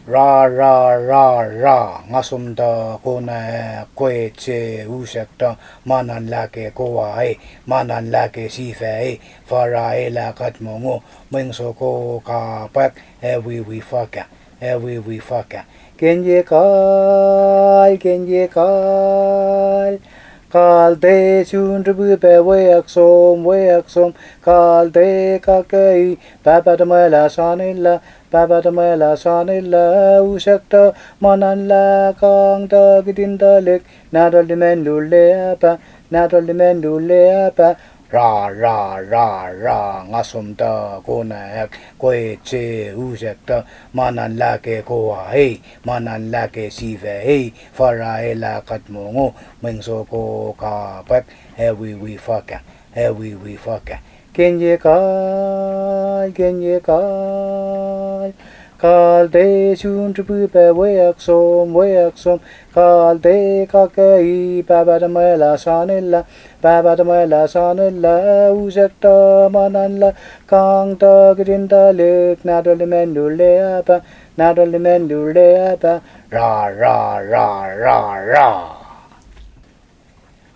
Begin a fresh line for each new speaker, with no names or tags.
ra ra ra ra ngasumda kona kweche usekta manan lake koa manan lake sife fara la katmongo mengso ko ka pak we faka kenje kai kal te chun tribu pe weak som kal te kakei papatamela sanilla usakta mananla kang ta gidinda lek nadal dimendule apa ra ngasumta konak kweche usakta mananla ke koa mananla ke sive fara la katmongo mengso ko ka pak we faka kenje kai kal te chun tribu pe weak som kal te kakei papatamela sanilla usakta mananla kang ta gidinda lek nadal dimendule apa ra